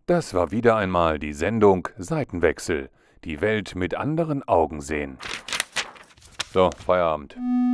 Das war wieder einmal die Sendung Seitenwechsel. Die Welt mit anderen Augen sehen. So, Feierabend.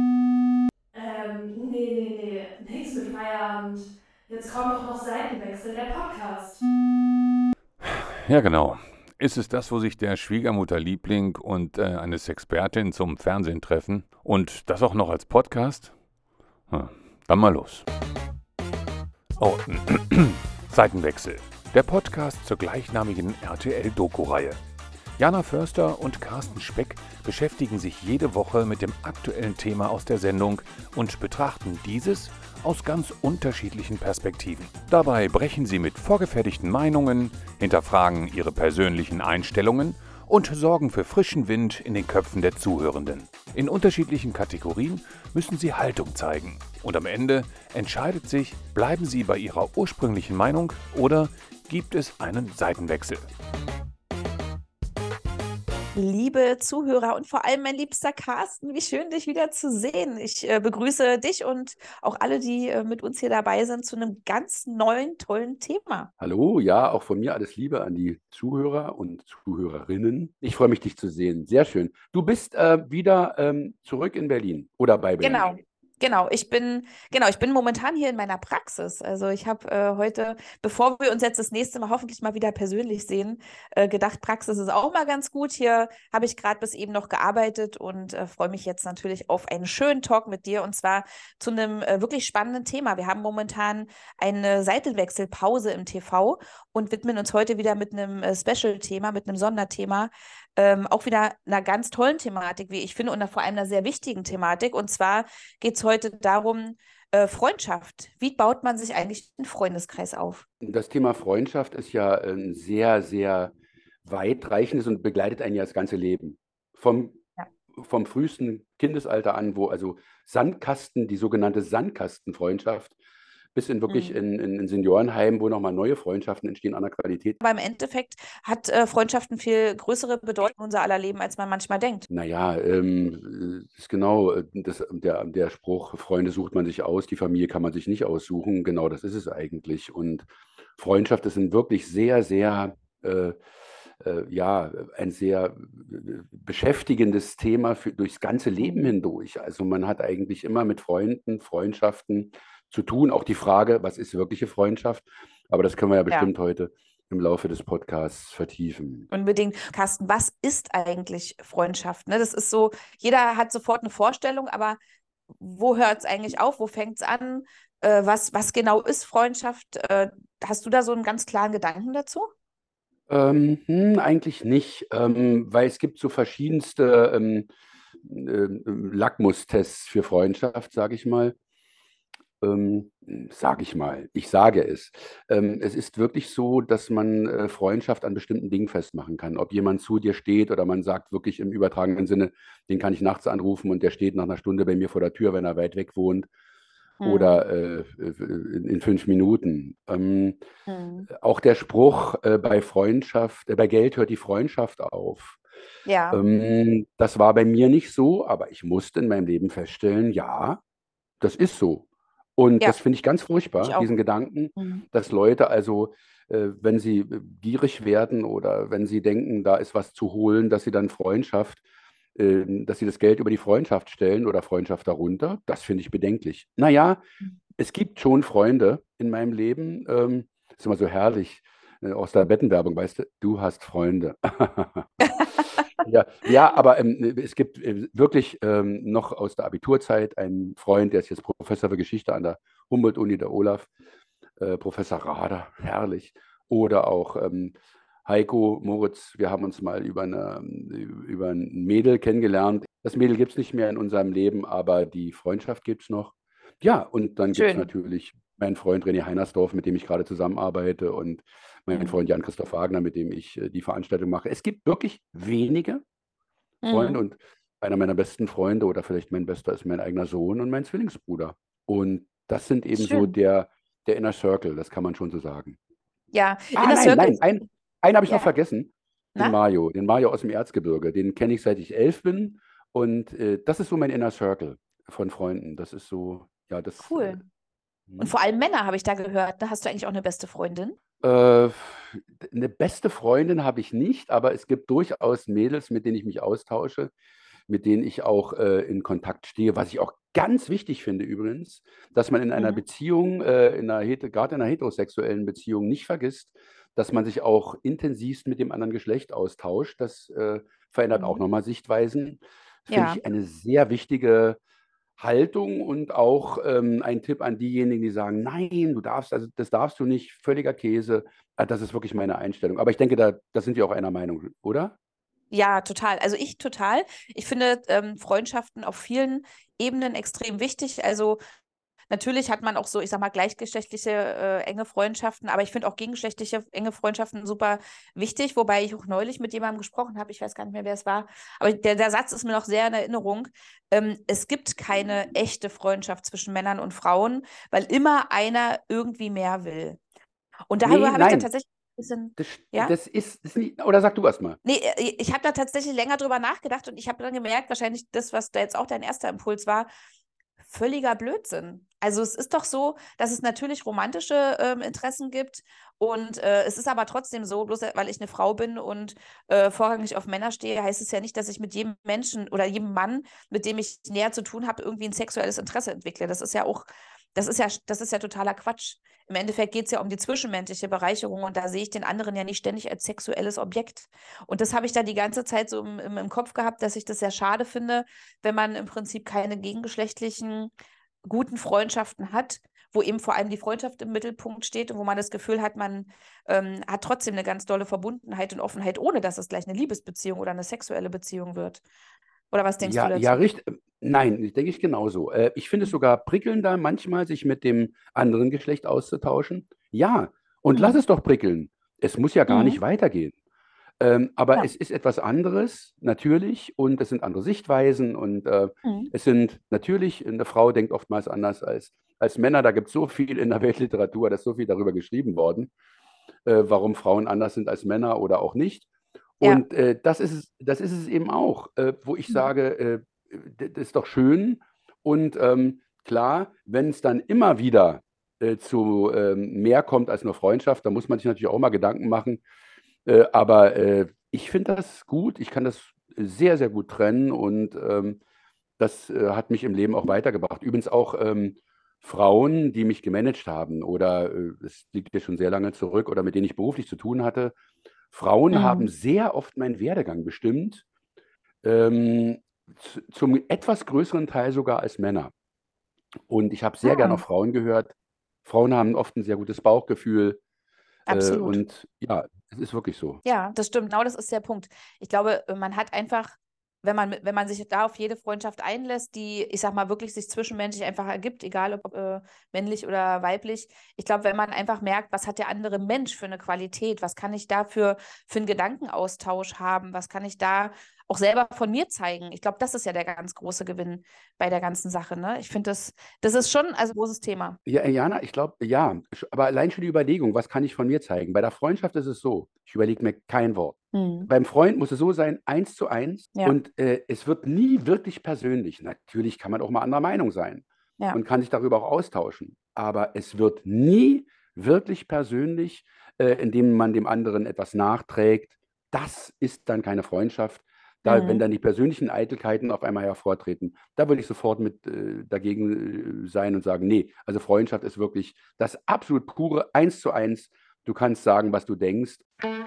Nee. Nix mit Feierabend. Jetzt kommt doch noch Seitenwechsel, der Podcast. Ja, genau. Ist es das, wo sich der Schwiegermutterliebling und eine Sexpertin zum Fernsehen treffen? Und das auch noch als Podcast? Dann mal los. Oh, Seitenwechsel. Der Podcast zur gleichnamigen RTL-Doku-Reihe. Jana Förster und Carsten Speck beschäftigen sich jede Woche mit dem aktuellen Thema aus der Sendung und betrachten dieses aus ganz unterschiedlichen Perspektiven. Dabei brechen sie mit vorgefertigten Meinungen, hinterfragen ihre persönlichen Einstellungen und sorgen für frischen Wind in den Köpfen der Zuhörenden. In unterschiedlichen Kategorien müssen sie Haltung zeigen. Und am Ende entscheidet sich, bleiben sie bei ihrer ursprünglichen Meinung oder gibt es einen Seitenwechsel. Liebe Zuhörer und vor allem mein liebster Carsten, wie schön, dich wieder zu sehen. Ich begrüße dich und auch alle, die mit uns hier dabei sind, zu einem ganz neuen, tollen Thema. Hallo, ja, auch von mir alles Liebe an die Zuhörer und Zuhörerinnen. Ich freue mich, dich zu sehen. Sehr schön. Du bist wieder zurück in Berlin oder bei Berlin. Genau, ich bin momentan hier in meiner Praxis. Also ich habe heute, bevor wir uns jetzt das nächste Mal hoffentlich mal wieder persönlich sehen, gedacht, Praxis ist auch mal ganz gut. Hier habe ich gerade bis eben noch gearbeitet und freue mich jetzt natürlich auf einen schönen Talk mit dir und zwar zu einem wirklich spannenden Thema. Wir haben momentan eine Seitenwechselpause im TV und widmen uns heute wieder mit einem Special-Thema, mit einem Sonderthema, auch wieder einer ganz tollen Thematik, wie ich finde, und vor allem einer sehr wichtigen Thematik. Und zwar geht es heute darum, Freundschaft. Wie baut man sich eigentlich einen Freundeskreis auf? Das Thema Freundschaft ist ja ein sehr, sehr weitreichendes und begleitet einen ja das ganze Leben. Ja. Vom frühesten Kindesalter an, wo also Sandkasten, die sogenannte Sandkastenfreundschaft, bis in wirklich Mhm. in Seniorenheimen, wo nochmal neue Freundschaften entstehen an der Qualität. Aber im Endeffekt hat Freundschaften viel größere Bedeutung in unser aller Leben, als man manchmal denkt. Naja, ist genau der Spruch, Freunde sucht man sich aus, die Familie kann man sich nicht aussuchen. Genau das ist es eigentlich. Und Freundschaft ist ein wirklich sehr, sehr, ja, ein sehr beschäftigendes Thema durchs ganze Leben hindurch. Also man hat eigentlich immer mit Freunden, Freundschaften zu tun. Auch die Frage, was ist wirkliche Freundschaft? Aber das können wir ja Ja, bestimmt heute im Laufe des Podcasts vertiefen. unbedingt. Carsten, was ist eigentlich Freundschaft? Ne? Das ist so, jeder hat sofort eine Vorstellung, aber wo hört es eigentlich auf? Wo fängt es an? Was genau ist Freundschaft? Hast du da so einen ganz klaren Gedanken dazu? Eigentlich nicht, weil es gibt so verschiedenste Lackmustests für Freundschaft, sage ich mal. Sage ich mal, ich sage es. Es ist wirklich so, dass man Freundschaft an bestimmten Dingen festmachen kann. Ob jemand zu dir steht oder man sagt wirklich im übertragenen Sinne, den kann ich nachts anrufen und der steht nach einer Stunde bei mir vor der Tür, wenn er weit weg wohnt Mhm. oder in 5 Minuten. Mhm. Auch der Spruch bei Geld hört die Freundschaft auf. Ja, Das war bei mir nicht so, aber ich musste in meinem Leben feststellen, ja, das ist so. Und ja, das finde ich ganz ich furchtbar, auch. diesen Gedanken, Mhm. dass Leute also, wenn sie gierig werden oder wenn sie denken, da ist was zu holen, dass sie dann dass sie das Geld über die Freundschaft stellen oder Freundschaft darunter. Das finde ich bedenklich. Naja, es gibt schon Freunde in meinem Leben. Ist immer so herrlich aus der Bettenwerbung, weißt du, du hast Freunde. Ja, ja, aber es gibt wirklich noch aus der Abiturzeit einen Freund, der ist jetzt Professor für Geschichte an der Humboldt-Uni, der Olaf, Professor Rader, herrlich. Oder auch Heiko Moritz, wir haben uns mal über ein Mädel kennengelernt. Das Mädel gibt es nicht mehr in unserem Leben, aber die Freundschaft gibt es noch. Ja, und dann gibt es Schön. natürlich meinen Freund René Heinersdorf, mit dem ich gerade zusammenarbeite, und mein Mhm. Freund Jan-Christoph Wagner, mit dem ich die Veranstaltung mache. Es gibt wirklich wenige Freunde, Mhm. und einer meiner besten Freunde oder vielleicht mein bester ist mein eigener Sohn und mein Zwillingsbruder. Und das sind eben so Schön. der Inner Circle, das kann man schon so sagen. Ja, Ah, Inner nein, Circle nein, ist, einen habe ich noch ja, vergessen, na, Den Mario aus dem Erzgebirge. Den kenne ich seit ich 11 bin, und das ist so mein Inner Circle von Freunden. Das ist so, ja, cool. Und hm. vor allem Männer habe ich da gehört. Ne? Hast du eigentlich auch eine beste Freundin? Äh, eine beste Freundin habe ich nicht, aber es gibt durchaus Mädels, mit denen ich mich austausche, mit denen ich auch in Kontakt stehe. Was ich auch ganz wichtig finde übrigens, dass man in einer Mhm. Beziehung, gerade in einer heterosexuellen Beziehung, nicht vergisst, dass man sich auch intensivst mit dem anderen Geschlecht austauscht. Das verändert auch Mhm. nochmal Sichtweisen. Finde Ja. ich eine sehr wichtige Haltung und auch ein Tipp an diejenigen, die sagen, nein, also das darfst du nicht, völliger Käse. Das ist wirklich meine Einstellung. Aber ich denke, da sind wir auch einer Meinung, oder? Ja, total. Also ich total. Ich finde Freundschaften auf vielen Ebenen extrem wichtig. Also natürlich hat man auch so, ich sag mal, gleichgeschlechtliche enge Freundschaften, aber ich finde auch gegengeschlechtliche enge Freundschaften super wichtig, wobei ich auch neulich mit jemandem gesprochen habe, ich weiß gar nicht mehr, wer es war, aber der Satz ist mir noch sehr in Erinnerung. Es gibt keine echte Freundschaft zwischen Männern und Frauen, weil immer einer irgendwie mehr will. Und Nee, darüber habe ich dann nein, tatsächlich ein bisschen, das, ja? ist nicht, oder sag du erst mal. Nee, ich habe da tatsächlich länger drüber nachgedacht und ich habe dann gemerkt, wahrscheinlich das, was da jetzt auch dein erster Impuls war, völliger Blödsinn. Also es ist doch so, dass es natürlich romantische Interessen gibt und es ist aber trotzdem so, bloß weil ich eine Frau bin und vorrangig auf Männer stehe, heißt es ja nicht, dass ich mit jedem Menschen oder jedem Mann, mit dem ich näher zu tun habe, irgendwie ein sexuelles Interesse entwickle. Das ist ja totaler Quatsch. Im Endeffekt geht es ja um die zwischenmenschliche Bereicherung und da sehe ich den anderen ja nicht ständig als sexuelles Objekt. Und das habe ich da die ganze Zeit so im Kopf gehabt, dass ich das sehr schade finde, wenn man im Prinzip keine gegengeschlechtlichen guten Freundschaften hat, wo eben vor allem die Freundschaft im Mittelpunkt steht und wo man das Gefühl hat, man hat trotzdem eine ganz dolle Verbundenheit und Offenheit, ohne dass es gleich eine Liebesbeziehung oder eine sexuelle Beziehung wird. Oder was denkst du Ja, ja, dazu? richtig. Nein, das denke ich genauso. Ich finde es Mhm. sogar prickelnder, manchmal sich mit dem anderen Geschlecht auszutauschen. Ja, und lass Mhm. es doch prickeln. Es muss ja gar nicht Mhm. weitergehen. Aber Ja. es ist etwas anderes, natürlich, und es sind andere Sichtweisen und Mhm. es sind natürlich, eine Frau denkt oftmals anders als Männer. Da gibt es so viel in der Weltliteratur, da ist so viel darüber geschrieben worden, warum Frauen anders sind als Männer oder auch nicht. Ja. Und das ist es eben auch, wo ich Mhm. sage, das ist doch schön. Und klar, wenn es dann immer wieder zu mehr kommt als nur Freundschaft, da muss man sich natürlich auch mal Gedanken machen. Aber ich finde das gut. Ich kann das sehr, sehr gut trennen und das hat mich im Leben auch weitergebracht. Übrigens auch Frauen, die mich gemanagt haben oder es liegt ja schon sehr lange zurück oder mit denen ich beruflich zu tun hatte. Frauen haben Mhm. sehr oft meinen Werdegang bestimmt, ähm, zum etwas größeren Teil sogar als Männer. Und ich habe sehr gerne Ah, auf Frauen gehört. Frauen haben oft ein sehr gutes Bauchgefühl absolut. und ja, es ist wirklich so. Ja, das stimmt. Genau das ist der Punkt. Ich glaube, man hat einfach, wenn man sich da auf jede Freundschaft einlässt, die, ich sag mal, wirklich sich zwischenmenschlich einfach ergibt, egal ob männlich oder weiblich. Ich glaube, wenn man einfach merkt, was hat der andere Mensch für eine Qualität, was kann ich da für einen Gedankenaustausch haben, was kann ich da auch selber von mir zeigen. Ich glaube, das ist ja der ganz große Gewinn bei der ganzen Sache, ne? Ich finde, das ist schon also ein großes Thema. Ja, Jana, ich glaube, ja, aber allein schon die Überlegung, was kann ich von mir zeigen? Bei der Freundschaft ist es so, ich überlege mir kein Wort. Mhm. Beim Freund muss es so sein, 1:1 Ja, und es wird nie wirklich persönlich. Natürlich kann man auch mal anderer Meinung sein ja. und kann sich darüber auch austauschen, aber es wird nie wirklich persönlich, indem man dem anderen etwas nachträgt. Das ist dann keine Freundschaft. Da, wenn Mhm. dann die persönlichen Eitelkeiten auf einmal hervortreten, da würde ich sofort mit dagegen sein und sagen, nee, also Freundschaft ist wirklich das absolut pure 1:1. Du kannst sagen, was du denkst.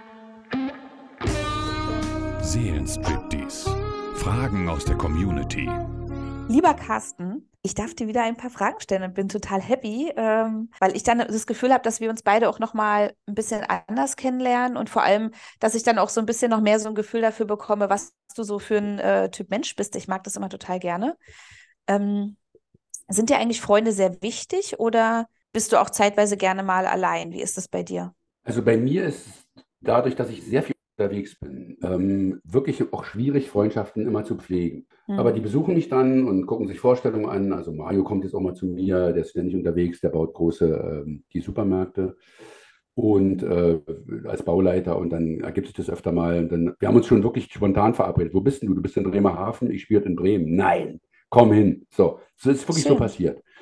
Seelenstriptease. Fragen aus der Community. Lieber Carsten, ich darf dir wieder ein paar Fragen stellen und bin total happy, weil ich dann das Gefühl habe, dass wir uns beide auch noch mal ein bisschen anders kennenlernen und vor allem, dass ich dann auch so ein bisschen noch mehr so ein Gefühl dafür bekomme, was du so für ein Typ Mensch bist. Ich mag das immer total gerne. Ähm, Sind dir eigentlich Freunde sehr wichtig oder bist du auch zeitweise gerne mal allein? Wie ist das bei dir? Also bei mir ist es dadurch, dass ich sehr viel unterwegs bin, wirklich auch schwierig, Freundschaften immer zu pflegen. Aber die Hm. besuchen mich dann und gucken sich Vorstellungen an. Also Mario kommt jetzt auch mal zu mir, der ist ständig unterwegs, der baut große die Supermärkte und als Bauleiter und dann ergibt sich das öfter mal. Und dann, wir haben uns schon wirklich spontan verabredet. Wo bist denn du? Du bist in Bremerhaven, ich spiele in Bremen. Nein, komm hin. So, das ist wirklich so Schön. passiert.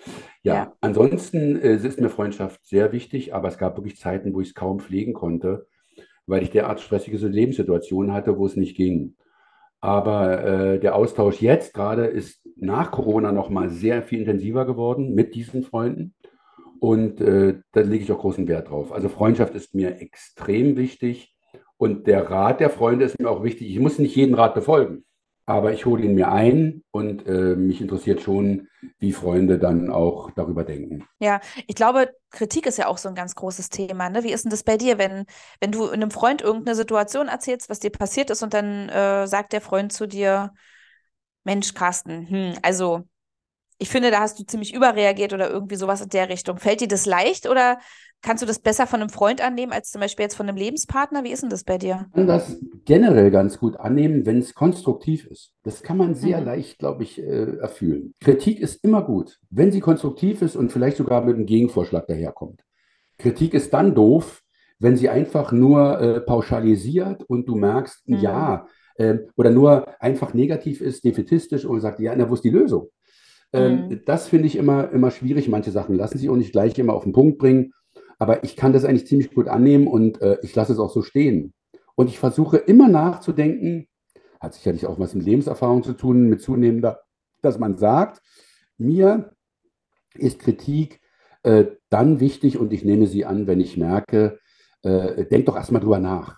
Ja, ansonsten ist mir Freundschaft sehr wichtig, aber es gab wirklich Zeiten, wo ich es kaum pflegen konnte, weil ich derart stressige Lebenssituationen hatte, wo es nicht ging. Aber der Austausch jetzt gerade ist nach Corona nochmal sehr viel intensiver geworden mit diesen Freunden. Und da lege ich auch großen Wert drauf. Also Freundschaft ist mir extrem wichtig und der Rat der Freunde ist mir auch wichtig. Ich muss nicht jeden Rat befolgen, aber ich hole ihn mir ein und mich interessiert schon, wie Freunde dann auch darüber denken. Ja, ich glaube, Kritik ist ja auch so ein ganz großes Thema, ne? Wie ist denn das bei dir, wenn du einem Freund irgendeine Situation erzählst, was dir passiert ist und dann sagt der Freund zu dir, Mensch, Carsten, also ich finde, da hast du ziemlich überreagiert oder irgendwie sowas in der Richtung. Fällt dir das leicht oder kannst du das besser von einem Freund annehmen als zum Beispiel jetzt von einem Lebenspartner? Wie ist denn das bei dir? Kann das generell ganz gut annehmen, wenn es konstruktiv ist. Das kann man sehr Mhm. leicht, glaube ich, erfühlen. Kritik ist immer gut, wenn sie konstruktiv ist und vielleicht sogar mit einem Gegenvorschlag daherkommt. Kritik ist dann doof, wenn sie einfach nur pauschalisiert und du merkst, Mhm. ja, oder nur einfach negativ ist, defätistisch und sagt, ja, na, wo ist die Lösung? Mhm. Das finde ich immer schwierig. Manche Sachen lassen sich auch nicht gleich immer auf den Punkt bringen. Aber ich kann das eigentlich ziemlich gut annehmen und ich lasse es auch so stehen. Und ich versuche immer nachzudenken, hat sicherlich auch was mit Lebenserfahrung zu tun, mit zunehmender, dass man sagt, mir ist Kritik dann wichtig und ich nehme sie an, wenn ich merke, denk doch erstmal drüber nach.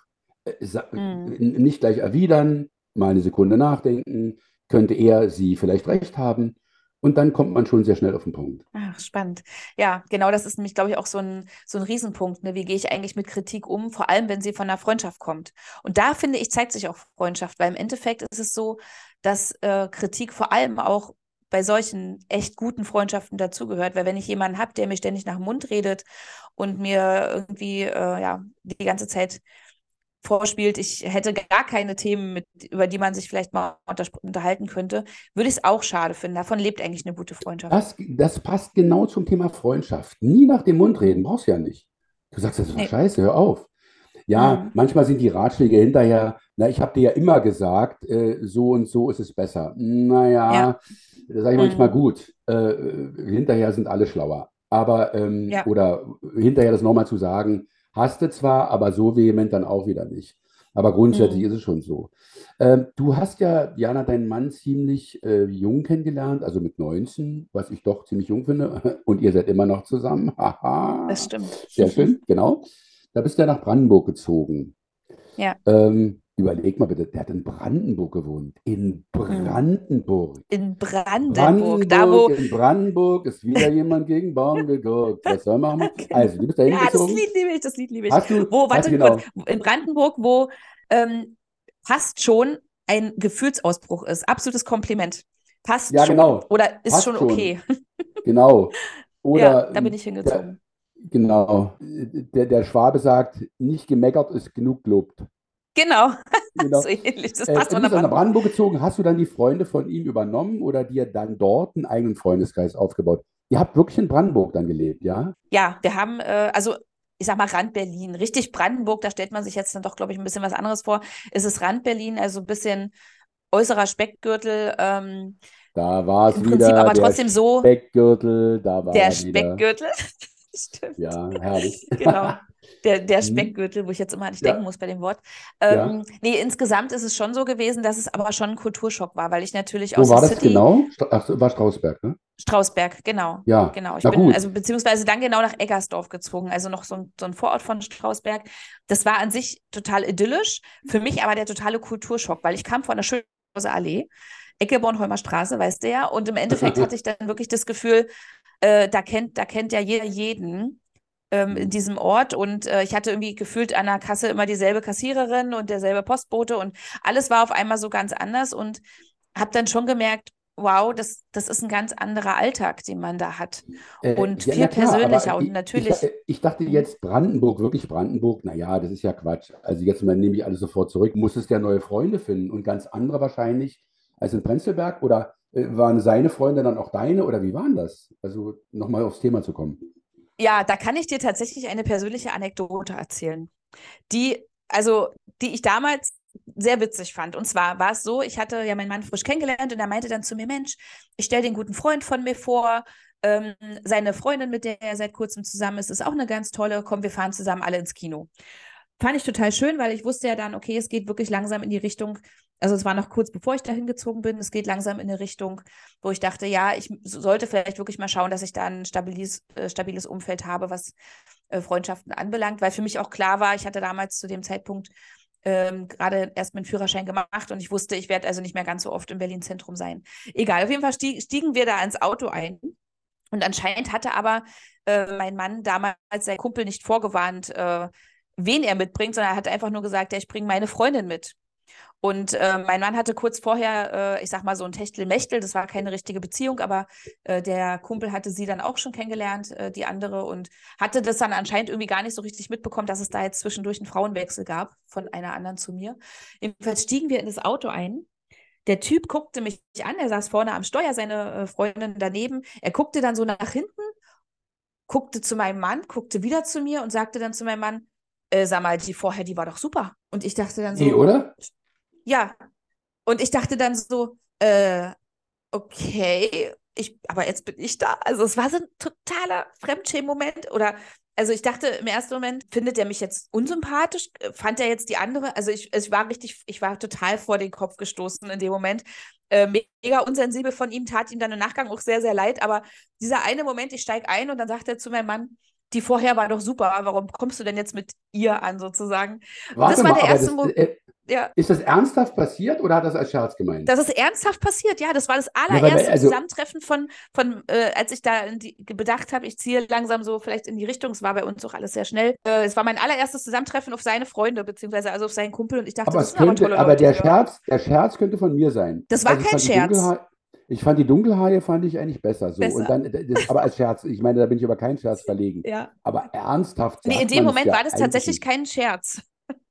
Mhm. Nicht gleich erwidern, mal eine Sekunde nachdenken, könnte er, sie vielleicht recht haben. Und dann kommt man schon sehr schnell auf den Punkt. Ach, spannend. Ja, genau, das ist nämlich, glaube ich, auch so ein Riesenpunkt. Ne? Wie gehe ich eigentlich mit Kritik um, vor allem wenn sie von einer Freundschaft kommt? Und da finde ich, zeigt sich auch Freundschaft, weil im Endeffekt ist es so, dass Kritik vor allem auch bei solchen echt guten Freundschaften dazugehört. Weil wenn ich jemanden habe, der mir ständig nach dem Mund redet und mir irgendwie ja, die ganze Zeit vorspielt, ich hätte gar keine Themen, über die man sich vielleicht mal unterhalten könnte, würde ich es auch schade finden. Davon lebt eigentlich eine gute Freundschaft. Das passt genau zum Thema Freundschaft. Nie nach dem Mund reden, Mhm. brauchst du ja nicht. Du sagst, das ist doch Nee. scheiße, hör auf. Ja, Mhm. manchmal sind die Ratschläge hinterher, na, ich habe dir ja immer gesagt, so und so ist es besser. Ja. Naja, da sage ich manchmal Mhm. gut, hinterher sind alle schlauer. Aber, Ja. oder hinterher das nochmal zu sagen, hast du zwar, aber so vehement dann auch wieder nicht. Aber grundsätzlich ist Mhm. es schon so. Du hast ja, Jana, deinen Mann ziemlich jung kennengelernt, also mit 19, was ich doch ziemlich jung finde. Und ihr seid immer noch zusammen. Das Haha, stimmt. sehr schön, genau. Da bist du ja nach Brandenburg gezogen. Ja. Überleg mal bitte, der hat in Brandenburg gewohnt. In Mhm. Brandenburg. In Brandenburg, da Brandenburg, wo. in Brandenburg ist wieder jemand gegen Baum geguckt. Was soll man machen? Genau. Also, du bist da Ja, das hingezogen. Lied liebe ich, das Lied liebe ich. Hast du, Wo, hast du warte kurz, genau. in Brandenburg, wo ähm, fast schon ein Gefühlsausbruch ist. Absolutes Kompliment. Passt Ja, schon. genau. Oder ist schon Passt schon. okay. Genau. Ja, Oder da bin ich der, hingezogen. genau. Der Schwabe sagt, nicht gemeckert ist genug gelobt. Genau, so Genau. ähnlich. Das passt Du bist dann nach wunderbar. Brandenburg gezogen. Hast du dann die Freunde von ihm übernommen oder dir dann dort einen eigenen Freundeskreis aufgebaut? Ihr habt wirklich in Brandenburg dann gelebt, ja? Ja, wir haben, also ich sag mal Rand Berlin, richtig Brandenburg, da stellt man sich jetzt dann doch, glaube ich, ein bisschen was anderes vor. Es ist Rand Berlin, also ein bisschen äußerer Speckgürtel, Da war es im Prinzip wieder aber der trotzdem so Speckgürtel, da war der er wieder. Speckgürtel. Stimmt. Ja, herrlich. Genau. Der Hm? Speckgürtel, wo ich jetzt immer nicht denken Ja, muss bei dem Wort. ja. Nee, insgesamt ist es schon so gewesen, dass es aber schon ein Kulturschock war, weil ich natürlich Wo aus war der das City. genau? Ach, so, war Strausberg, ne? Strausberg, genau. Ja, Genau. Ich na bin gut. also beziehungsweise dann genau nach Eggersdorf gezogen, also noch so ein Vorort von Strausberg. Das war an sich total idyllisch, für mich aber der totale Kulturschock, weil ich kam von der Schönhauser Allee, Ecke Bornholmer Straße, weißt du ja, und im Endeffekt hatte ich dann wirklich das Gefühl, da kennt ja jeder jeden in Hm. diesem Ort und ich hatte irgendwie gefühlt an der Kasse immer dieselbe Kassiererin und derselbe Postbote und alles war auf einmal so ganz anders und habe dann schon gemerkt, wow, das ist ein ganz anderer Alltag, den man da hat und Ja, viel na klar, aber persönlicher und natürlich, ich dachte hm, jetzt Brandenburg, wirklich Brandenburg, naja, das ist ja Quatsch. Also jetzt mal nehme ich alles sofort zurück. Musstest ja neue Freunde finden und ganz andere wahrscheinlich als in Prenzlberg oder waren seine Freunde dann auch deine oder wie waren das? Also nochmal aufs Thema zu kommen. ja, da kann ich dir tatsächlich eine persönliche Anekdote erzählen, also die ich damals sehr witzig fand. Und zwar war es so, ich hatte ja meinen Mann frisch kennengelernt und er meinte dann zu mir, Mensch, ich stelle den guten Freund von mir vor, Ähm, Seine Freundin, mit der er seit kurzem zusammen ist auch eine ganz tolle. Komm, wir fahren zusammen alle ins Kino. Fand ich total schön, weil ich wusste ja dann, okay, es geht wirklich langsam in die Richtung, also es war noch kurz bevor ich da hingezogen bin, es geht langsam in eine Richtung, wo ich dachte, ja, ich sollte vielleicht wirklich mal schauen, dass ich da ein stabiles Umfeld habe, was Freundschaften anbelangt, weil für mich auch klar war, ich hatte damals zu dem Zeitpunkt gerade erst meinen Führerschein gemacht und ich wusste, ich werde also nicht mehr ganz so oft im Berlin-Zentrum sein. Egal, auf jeden Fall stiegen wir da ins Auto ein. Und anscheinend hatte aber mein Mann damals sein Kumpel nicht vorgewarnt, wen er mitbringt, sondern er hat einfach nur gesagt, ja, ich bringe meine Freundin mit. Und mein Mann hatte kurz vorher, ich sag mal, so ein Techtelmechtel, das war keine richtige Beziehung, aber der Kumpel hatte sie dann auch schon kennengelernt, die andere, und hatte das dann anscheinend irgendwie gar nicht so richtig mitbekommen, dass es da jetzt zwischendurch einen Frauenwechsel gab von einer anderen zu mir. Jedenfalls stiegen wir in das Auto ein. Der Typ guckte mich an, er saß vorne am Steuer, seine Freundin daneben. Er guckte dann so nach hinten, guckte zu meinem Mann, guckte wieder zu mir und sagte dann zu meinem Mann, sag mal, die vorher, die war doch super. Und ich dachte dann Nee, so, oder? ja. Und ich dachte dann so, okay, aber jetzt bin ich da. Also es war so ein totaler Fremdschämen-Moment. Oder, also ich dachte im ersten Moment, findet er mich jetzt unsympathisch? Fand er jetzt die andere? Also ich war total vor den Kopf gestoßen in dem Moment. Mega unsensibel von ihm, tat ihm dann im Nachgang auch sehr, sehr leid. Aber dieser eine Moment, ich steige ein und dann sagt er zu meinem Mann, die vorher war doch super, warum kommst du denn jetzt mit ihr an, sozusagen? Und das Warte war mal, der aber erste das, Moment. Ja, ist das ernsthaft passiert oder hat das als Scherz gemeint? das ist ernsthaft passiert, ja. Das war das Ja, allererste also, Zusammentreffen als ich da bedacht habe, ich ziehe langsam so vielleicht in die Richtung. Es war bei uns auch alles sehr schnell. Es war mein allererstes Zusammentreffen auf seine Freunde, beziehungsweise also auf seinen Kumpel. Und ich dachte, aber das es sind aber könnte, tolle aber Leute hier. Der Scherz könnte von mir sein. Das war Also kein Scherz. Ich fand die Dunkelhaare fand ich eigentlich besser so. Und Besser. dann, aber als Scherz, ich meine, da bin ich über keinen Scherz verlegen. Ja. Aber ernsthaft Nee, in sagt dem man es Moment war ja das eigentlich tatsächlich nicht. kein Scherz.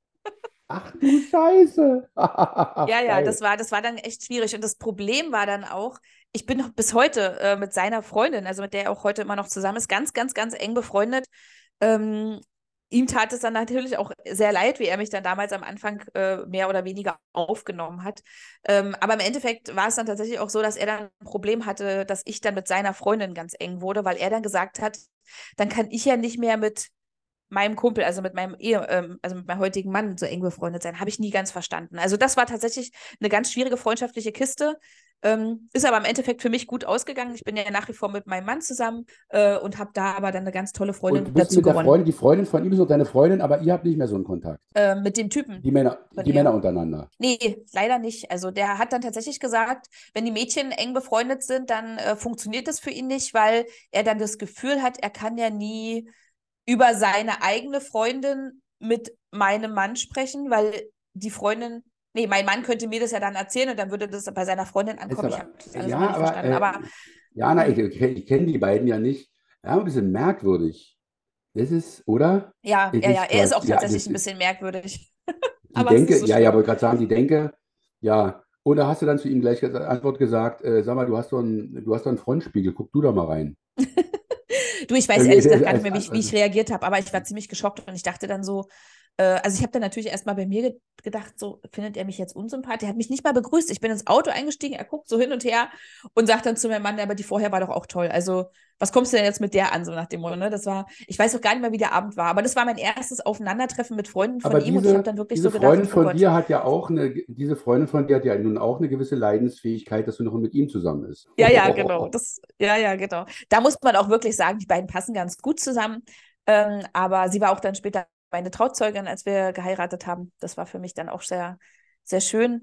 Ach du Scheiße. Ja, ja, Geil. das war dann echt schwierig. Und das Problem war dann auch, ich bin noch bis heute mit seiner Freundin, also mit der er auch heute immer noch zusammen ist, ganz, ganz, ganz eng befreundet. Ähm, Ihm tat es dann natürlich auch sehr leid, wie er mich dann damals am Anfang mehr oder weniger aufgenommen hat. Aber im Endeffekt war es dann tatsächlich auch so, dass er dann ein Problem hatte, dass ich dann mit seiner Freundin ganz eng wurde, weil er dann gesagt hat, dann kann ich ja nicht mehr mit meinem Kumpel, also mit also mit meinem heutigen Mann so eng befreundet sein, habe ich nie ganz verstanden. Also das war tatsächlich eine ganz schwierige freundschaftliche Kiste, ist aber im Endeffekt für mich gut ausgegangen. Ich bin ja nach wie vor mit meinem Mann zusammen und habe da aber dann eine ganz tolle Und du Freundin bist dazu mit der gewonnen. Freundin, die Freundin von ihm ist noch deine Freundin, aber ihr habt nicht mehr so einen Kontakt. Mit dem Typen von Die Männer ihr. untereinander. Nee, leider nicht. Also der hat dann tatsächlich gesagt, wenn die Mädchen eng befreundet sind, dann funktioniert das für ihn nicht, weil er dann das Gefühl hat, er kann ja nie über seine eigene Freundin mit meinem Mann sprechen, weil die Freundin, nee, mein Mann könnte mir das ja dann erzählen und dann würde das bei seiner Freundin Ist ankommen. Ich aber, habe das alles immer ja, nicht aber, verstanden. Aber Jana, ich kenne die beiden ja nicht. Ja, ein bisschen merkwürdig. Das ist, oder? ja, Es ja, ja, ist er ist auch ja, tatsächlich ein bisschen merkwürdig. die Aber es ist nicht denke, so ja, ja, schlimm. wollte gerade sagen, die denke, ja. Und da hast du dann zu ihm gleich Antwort gesagt, sag mal, du hast doch einen Frontspiegel, guck du doch mal rein. Du, ich weiß ehrlich gesagt gar nicht Als mehr, wie ich reagiert habe, aber ich war ziemlich geschockt und ich dachte dann so, also ich habe dann natürlich erstmal bei mir gedacht, so, findet er mich jetzt unsympathisch? Er hat mich nicht mal begrüßt. Ich bin ins Auto eingestiegen, er guckt so hin und her und sagt dann zu meinem Mann, ja, aber die vorher war doch auch toll. Also, was kommst du denn jetzt mit der an, so nach dem Motto, ne? Das war, ich weiß auch gar nicht mehr, wie der Abend war, aber das war mein erstes Aufeinandertreffen mit Freunden von Aber ihm und ich habe dann wirklich diese so gedacht, Freundin oh von Gott. dir hat ja auch diese Freundin von dir hat ja nun auch eine gewisse Leidensfähigkeit, dass du noch mit ihm zusammen bist. Ja, ja, genau. Ja, ja, genau. Da muss man auch wirklich sagen, die beiden passen ganz gut zusammen. Aber sie war auch dann später meine Trauzeugin, als wir geheiratet haben. Das war für mich dann auch sehr, sehr schön.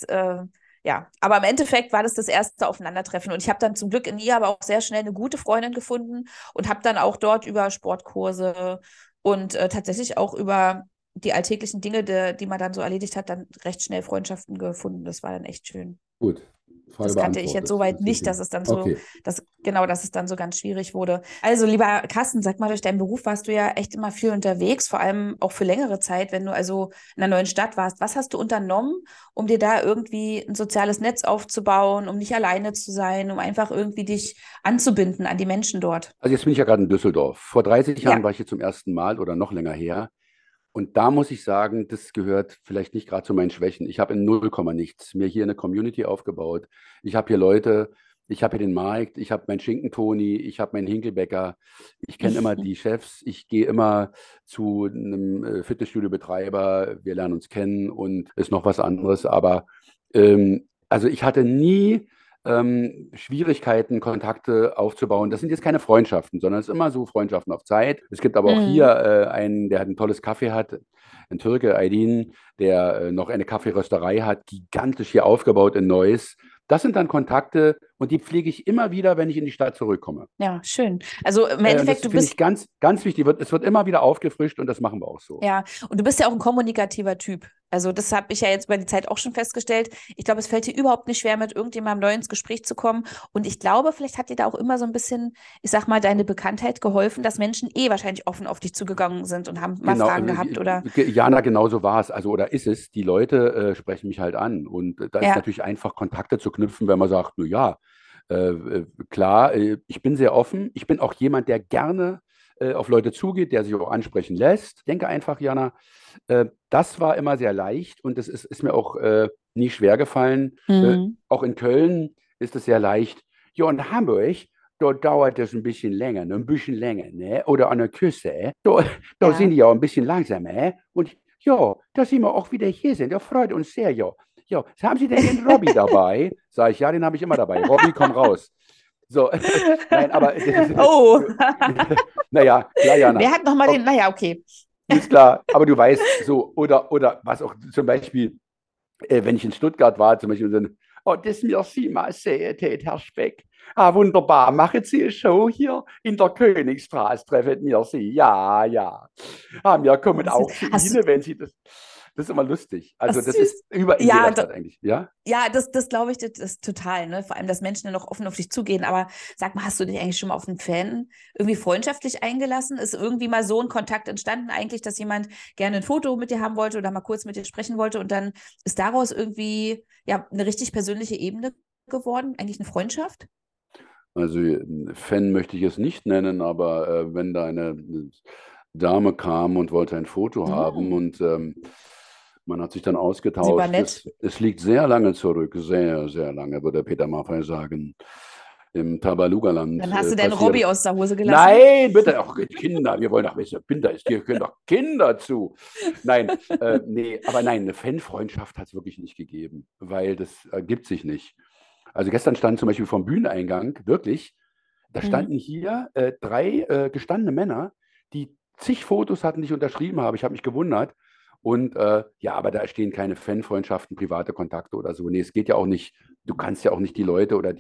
Ja, aber im Endeffekt war das erste Aufeinandertreffen. Und ich habe dann zum Glück in ihr aber auch sehr schnell eine gute Freundin gefunden und habe dann auch dort über Sportkurse und tatsächlich auch über die alltäglichen Dinge, die man dann so erledigt hat, dann recht schnell Freundschaften gefunden. Das war dann echt schön. Gut, Frage Das kannte ich jetzt beantwortet. soweit Das ist nicht, ja, okay. dass es dann so ganz schwierig wurde. Also, lieber Carsten, sag mal, durch deinen Beruf warst du ja echt immer viel unterwegs, vor allem auch für längere Zeit, wenn du also in einer neuen Stadt warst. Was hast du unternommen, um dir da irgendwie ein soziales Netz aufzubauen, um nicht alleine zu sein, um einfach irgendwie dich anzubinden an die Menschen dort? Also jetzt bin ich ja gerade in Düsseldorf. Vor 30 Jahren Ja, war ich hier zum ersten Mal oder noch länger her. Und da muss ich sagen, das gehört vielleicht nicht gerade zu meinen Schwächen. Ich habe in 0, nichts mir hier eine Community aufgebaut. Ich habe hier Leute, Ich habe hier den Markt, ich habe meinen Schinkentoni, ich habe meinen Hinkelbäcker. Ich kenne immer die Chefs. Ich gehe immer zu einem Fitnessstudio-Betreiber. Wir lernen uns kennen und ist noch was anderes. Aber also ich hatte nie Schwierigkeiten, Kontakte aufzubauen. Das sind jetzt keine Freundschaften, sondern es ist immer so Freundschaften auf Zeit. Es gibt aber auch hier Mhm. einen, der hat ein tolles Kaffee hat, ein Türke, Aydin, der noch eine Kaffeerösterei hat, gigantisch hier aufgebaut in Neuss. Das sind dann Kontakte und die pflege ich immer wieder, wenn ich in die Stadt zurückkomme. Ja, schön. Also im Und das Endeffekt, du finde ich bist, ganz, ganz wichtig. Es wird immer wieder aufgefrischt und das machen wir auch so. ja, und du bist ja auch ein kommunikativer Typ. Also das habe ich ja jetzt über die Zeit auch schon festgestellt. Ich glaube, es fällt dir überhaupt nicht schwer, mit irgendjemandem neu ins Gespräch zu kommen. Und ich glaube, vielleicht hat dir da auch immer so ein bisschen, ich sag mal, deine Bekanntheit geholfen, dass Menschen wahrscheinlich offen auf dich zugegangen sind und haben mal Genau, Fragen gehabt oder Jana, genau so war es. Also, oder ist es, die Leute sprechen mich halt an. Und da ist ja, natürlich einfach, Kontakte zu knüpfen, wenn man sagt, na ja, klar, ich bin sehr offen. Ich bin auch jemand, der gerne auf Leute zugeht, der sich auch ansprechen lässt. Ich denke einfach, Jana, das war immer sehr leicht und das ist mir auch nie schwer gefallen. mhm. Auch in Köln ist es sehr leicht. Ja, in Hamburg, dort dauert es ein bisschen länger, ne? Ein bisschen länger, ne? Oder an der Küste, da sind Ja. die ja ein bisschen langsamer. Und ja, dass Sie mal auch wieder hier sind, das freut uns sehr, ja. Ja, haben Sie denn Ihren Robby dabei? Sag ich, ja, den habe ich immer dabei. Robby, komm raus. So, nein, aber Oh, naja, klar, wer Jana. hat nochmal den, naja, okay. Ist klar, aber du weißt, so, oder was auch zum Beispiel, wenn ich in Stuttgart war, zum Beispiel, dann, oh, das merci mal sehr, Herr Speck. Ah, wunderbar, machen Sie eine Show hier in der Königstraße, treffen wir Sie. Ja, ja. Ah, wir Oh, kommen das ist, auch zu hast du, Ihnen, wenn Sie das. Das ist immer lustig. ach, Also, das ist süß. über in Ja, jeder Stadt eigentlich, ja? ja, das glaube ich, das ist total, ne? Vor allem, dass Menschen dann noch offen auf dich zugehen. Aber sag mal, hast du dich eigentlich schon mal auf einen Fan irgendwie freundschaftlich eingelassen? Ist irgendwie mal so ein Kontakt entstanden, eigentlich, dass jemand gerne ein Foto mit dir haben wollte oder mal kurz mit dir sprechen wollte und dann ist daraus irgendwie ja eine richtig persönliche Ebene geworden, eigentlich eine Freundschaft? Also, Fan möchte ich es nicht nennen, aber wenn da eine Dame kam und wollte ein Foto haben Hm, und man hat sich dann sie war ausgetauscht. nett. Es liegt sehr lange zurück, sehr, sehr lange, würde Peter Maffay sagen. Im Tabalugaland Dann hast du deinen passiert. Robby aus der Hose gelassen. Nein, bitte, ach, Kinder, wir wollen doch wissen, Kinder ist, hier können doch Kinder zu. Nein, nee, aber nein, eine Fanfreundschaft hat es wirklich nicht gegeben, weil das ergibt sich nicht. Also gestern stand zum Beispiel vom Bühneneingang, wirklich, da Mhm. standen hier drei gestandene Männer, die zig Fotos hatten, die ich unterschrieben habe. Ich habe mich gewundert. Und ja, aber da stehen keine Fanfreundschaften, private Kontakte oder so. Nee, es geht ja auch nicht, du kannst ja auch nicht die Leute oder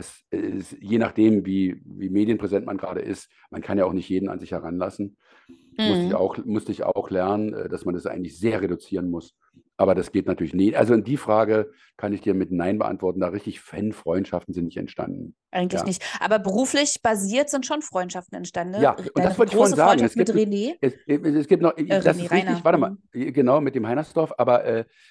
je nachdem, wie medienpräsent man gerade ist, man kann ja auch nicht jeden an sich heranlassen. Mhm. Musste ich auch lernen, dass man das eigentlich sehr reduzieren muss. Aber das geht natürlich nie. Also in die Frage kann ich dir mit Nein beantworten. Da richtig Fanfreundschaften sind nicht entstanden. Eigentlich Ja. nicht. Aber beruflich basiert sind schon Freundschaften entstanden, ne? Ja, und das Deine wollte ich vorhin große sagen. Freundschaft mit René, Es gibt noch, das René ist richtig, Reiner. warte mal, Mhm. genau, mit dem Heinersdorf, aber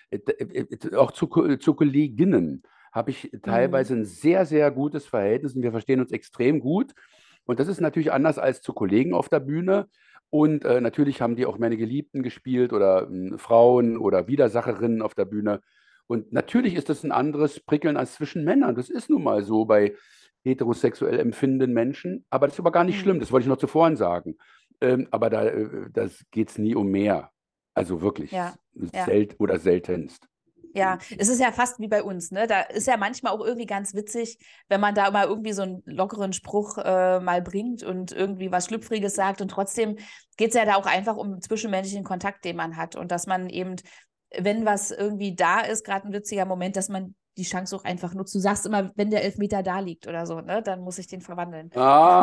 auch zu Kolleginnen habe ich Mhm. teilweise ein sehr, sehr gutes Verhältnis und wir verstehen uns extrem gut. Und das ist natürlich anders als zu Kollegen auf der Bühne. Und natürlich haben die auch meine Geliebten gespielt oder Frauen oder Widersacherinnen auf der Bühne. Und natürlich ist das ein anderes Prickeln als zwischen Männern. Das ist nun mal so bei heterosexuell empfindenden Menschen. Aber das ist aber gar nicht schlimm, Mhm. das wollte ich noch zuvor sagen. Aber das geht es nie um mehr. Also wirklich Ja, ja. oder seltenst. Ja, es ist ja fast wie bei uns, ne? Da ist ja manchmal auch irgendwie ganz witzig, wenn man da mal irgendwie so einen lockeren Spruch mal bringt und irgendwie was Schlüpfriges sagt. Und trotzdem geht es ja da auch einfach um zwischenmenschlichen Kontakt, den man hat. Und dass man eben, wenn was irgendwie da ist, gerade ein witziger Moment, dass man die Chance auch einfach nutzt. Du sagst immer, wenn der Elfmeter da liegt oder so, ne, dann muss ich den verwandeln.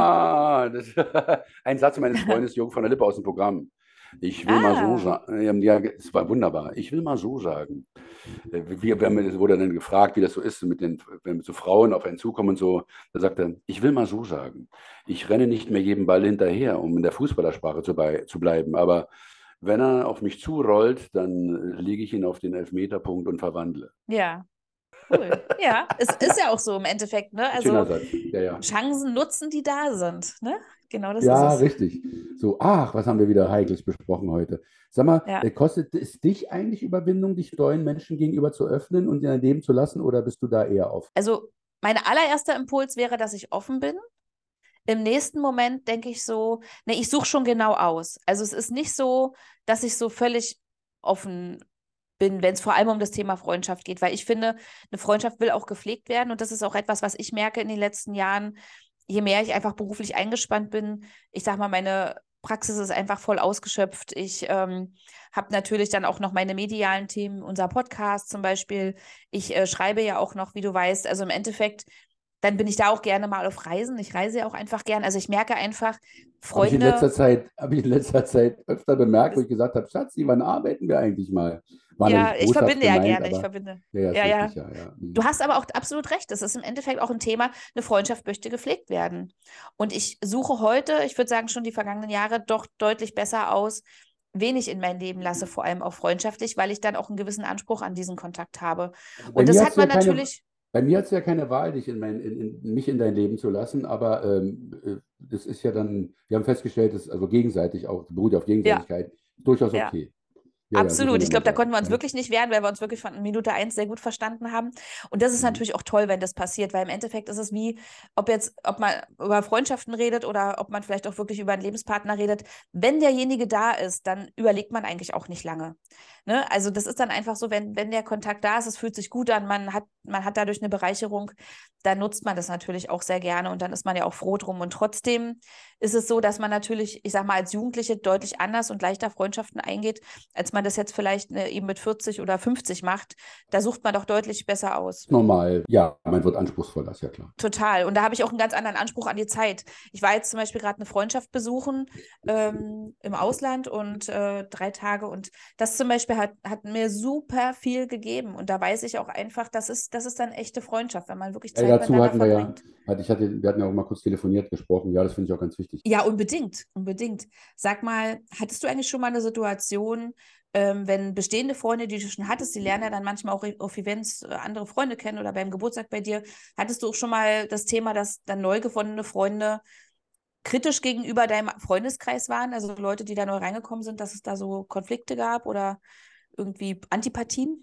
Ein Satz meines Freundes Jürgen von der Lippe aus dem Programm. Ich will mal so Ah, sagen, ja, es war wunderbar. Ich will mal so sagen. Es wurde dann gefragt, wie das so ist, wenn so Frauen auf einen zukommen und so. Da sagt er, ich will mal so sagen. Ich renne nicht mehr jedem Ball hinterher, um in der Fußballersprache zu bleiben. Aber wenn er auf mich zurollt, dann lege ich ihn auf den Elfmeterpunkt und verwandle. ja, cool. Ja, es ist ja auch so im Endeffekt, ne? Schöner Also Satz. Ja, ja. Chancen nutzen, die da sind, ne? Genau das ist Ja, es. richtig. So, ach, was haben wir wieder Heikles besprochen heute? Sag mal, Ja. kostet es dich eigentlich Überwindung, dich neuen Menschen gegenüber zu öffnen und in dein Leben zu lassen, oder bist du da eher auf? Also mein allererster Impuls wäre, dass ich offen bin. Im nächsten Moment denke ich so, ne, ich suche schon genau aus. Also es ist nicht so, dass ich so völlig offen bin, wenn es vor allem um das Thema Freundschaft geht, weil ich finde, eine Freundschaft will auch gepflegt werden und das ist auch etwas, was ich merke in den letzten Jahren, je mehr ich einfach beruflich eingespannt bin, ich sag mal, meine Praxis ist einfach voll ausgeschöpft. Ich habe natürlich dann auch noch meine medialen Themen, unser Podcast zum Beispiel. Ich schreibe ja auch noch, wie du weißt. Also im Endeffekt, dann bin ich da auch gerne mal auf Reisen. Ich reise ja auch einfach gern. Also ich merke einfach, Freunde, Habe ich in letzter Zeit öfter bemerkt, wo ich gesagt habe, Schatzi, wann arbeiten wir eigentlich mal? War ja ja, nicht ich boshaft verbinde ja gemeint, gerne, ich aber verbinde. ja, ja, ist Ja, richtig, ja. ja, ja. Du hast aber auch absolut recht. Das ist im Endeffekt auch ein Thema. Eine Freundschaft möchte gepflegt werden. Und ich suche heute, ich würde sagen schon die vergangenen Jahre, doch deutlich besser aus, wen ich in mein Leben lasse, vor allem auch freundschaftlich, weil ich dann auch einen gewissen Anspruch an diesen Kontakt habe. Also Und das hat man natürlich, bei mir hast du ja keine Wahl, dich mich in dein Leben zu lassen, aber das ist ja dann, wir haben festgestellt, dass also gegenseitig auch, beruht ja auf ja, Gegenseitigkeit, durchaus ja. okay. Ja, ja, so Absolut. soll Ich ja mal glaube, da sein. konnten wir uns Ja. wirklich nicht wehren, weil wir uns wirklich von Minute eins sehr gut verstanden haben. Und das ist Mhm. natürlich auch toll, wenn das passiert, weil im Endeffekt ist es wie, ob man über Freundschaften redet oder ob man vielleicht auch wirklich über einen Lebenspartner redet. Wenn derjenige da ist, dann überlegt man eigentlich auch nicht lange. Ne? Also das ist dann einfach so, wenn der Kontakt da ist, es fühlt sich gut an, man hat dadurch eine Bereicherung, dann nutzt man das natürlich auch sehr gerne und dann ist man ja auch froh drum. Und trotzdem ist es so, dass man natürlich, ich sag mal, als Jugendliche deutlich anders und leichter Freundschaften eingeht, als man das jetzt vielleicht eben mit 40 oder 50 macht. Da sucht man doch deutlich besser aus. Normal, ja, man wird anspruchsvoller, ist ja klar. Total. Und da habe ich auch einen ganz anderen Anspruch an die Zeit. Ich war jetzt zum Beispiel gerade eine Freundschaft besuchen im Ausland und 3 Tage. Und das zum Beispiel hat mir super viel gegeben. Und da weiß ich auch einfach, das ist dann echte Freundschaft, wenn man wirklich Ey, Zeit dazu miteinander hatten wir ja, verbringt. wir hatten ja auch mal kurz telefoniert, gesprochen. Ja, das finde ich auch ganz wichtig. Ja, unbedingt, unbedingt. Sag mal, hattest du eigentlich schon mal eine Situation, wenn bestehende Freunde, die du schon hattest, die lernen ja dann manchmal auch auf Events andere Freunde kennen oder beim Geburtstag bei dir, hattest du auch schon mal das Thema, dass dann neu gewonnene Freunde kritisch gegenüber deinem Freundeskreis waren, also Leute, die da neu reingekommen sind, dass es da so Konflikte gab oder irgendwie Antipathien?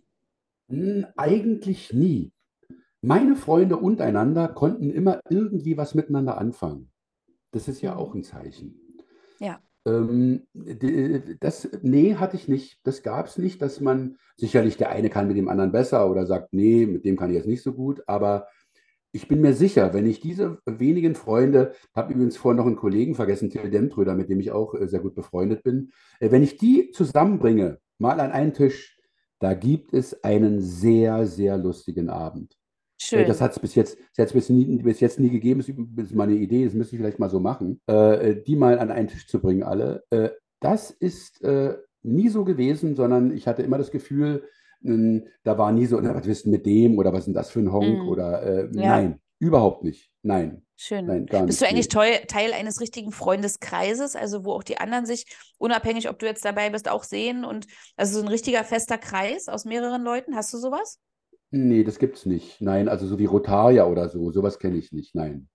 Eigentlich nie. Meine Freunde untereinander konnten immer irgendwie was miteinander anfangen. Das ist ja auch Mhm. ein Zeichen. Ja. Nee, hatte ich nicht. Das gab es nicht, dass man, sicherlich der eine kann mit dem anderen besser oder sagt, nee, mit dem kann ich jetzt nicht so gut, aber ich bin mir sicher, wenn ich diese wenigen Freunde, habe übrigens vorhin noch einen Kollegen vergessen, Till Demtröder, mit dem ich auch sehr gut befreundet bin, wenn ich die zusammenbringe, mal an einen Tisch, da gibt es einen sehr, sehr lustigen Abend. Das Schön. hat es bis jetzt nie gegeben, ist meine Idee, das müsste ich vielleicht mal so machen, die mal an einen Tisch zu bringen, alle. Das ist nie so gewesen, sondern ich hatte immer das Gefühl, da war nie so, na, was ist denn mit dem oder was ist denn das für ein Honk Mhm. oder Ja. nein, überhaupt nicht. Nein, Schön. nein, gar Bist du nicht. eigentlich Nee. Teil eines richtigen Freundeskreises, also wo auch die anderen sich, unabhängig, ob du jetzt dabei bist, auch sehen und also so ein richtiger fester Kreis aus mehreren Leuten? Hast du sowas? Nee, das gibt's nicht. Nein, also so wie Rotaria oder so, sowas kenne ich nicht. Nein.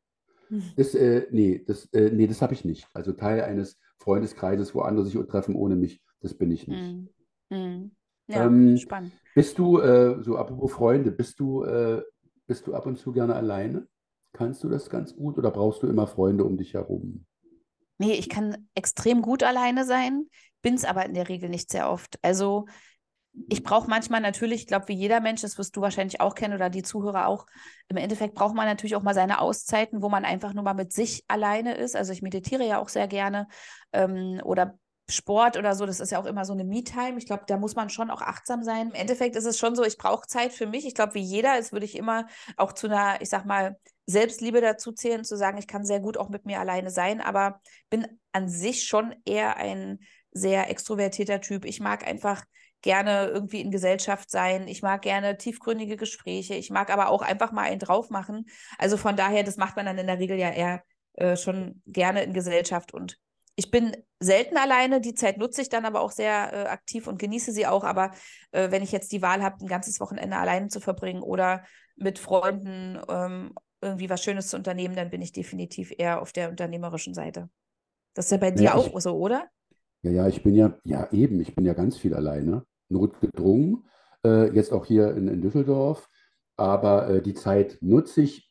Nee, das habe ich nicht. Also Teil eines Freundeskreises, wo andere sich treffen ohne mich, das bin ich nicht. Mhm. Mhm. Ja, Ähm, spannend. bist du, so apropos Freunde, bist du ab und zu gerne alleine? Kannst du das ganz gut oder brauchst du immer Freunde um dich herum? Nee, ich kann extrem gut alleine sein, bin es aber in der Regel nicht sehr oft. Also ich brauche manchmal natürlich, ich glaube, wie jeder Mensch, das wirst du wahrscheinlich auch kennen oder die Zuhörer auch, im Endeffekt braucht man natürlich auch mal seine Auszeiten, wo man einfach nur mal mit sich alleine ist. Also ich meditiere ja auch sehr gerne oder Sport oder so, das ist ja auch immer so eine Me-Time. Ich glaube, da muss man schon auch achtsam sein. Im Endeffekt ist es schon so, ich brauche Zeit für mich. Ich glaube, wie jeder, das würde ich immer auch zu einer, ich sag mal, Selbstliebe dazu zählen, zu sagen, ich kann sehr gut auch mit mir alleine sein, aber bin an sich schon eher ein sehr extrovertierter Typ. Ich mag einfach gerne irgendwie in Gesellschaft sein. Ich mag gerne tiefgründige Gespräche. Ich mag aber auch einfach mal einen drauf machen. Also von daher, das macht man dann in der Regel ja eher schon gerne in Gesellschaft. Und ich bin selten alleine. Die Zeit nutze ich dann aber auch sehr aktiv und genieße sie auch. Aber wenn ich jetzt die Wahl habe, ein ganzes Wochenende alleine zu verbringen oder mit Freunden irgendwie was Schönes zu unternehmen, dann bin ich definitiv eher auf der unternehmerischen Seite. Das ist ja bei Naja, dir auch so, oder? ich bin ja eben, ich bin ja ganz viel alleine, notgedrungen, jetzt auch hier in Düsseldorf, aber die Zeit nutze ich